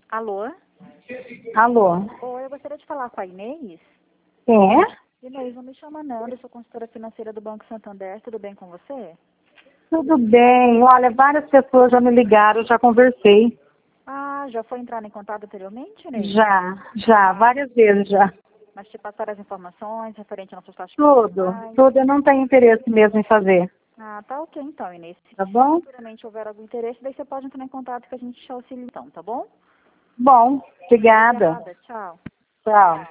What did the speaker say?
Alô? Alô? Oi, eu gostaria de falar com a Inês. Quem é? Inês, não me chama não, eu sou consultora financeira do Banco Santander, tudo bem com você? Tudo bem. Olha, várias pessoas já me ligaram, já conversei. Ah, já foi entrar em contato anteriormente, Inês? Já, várias vezes já. Mas te passaram as informações referente às nossas taxas Tudo, profissionais? tudo. Eu não tenho interesse mesmo em fazer. Ah, tá ok então, Inês. Tá Se bom? futuramente houver algum interesse, daí você pode entrar em contato que a gente te auxilia então, tá bom? Bom, obrigada. Obrigada, tchau. Tchau.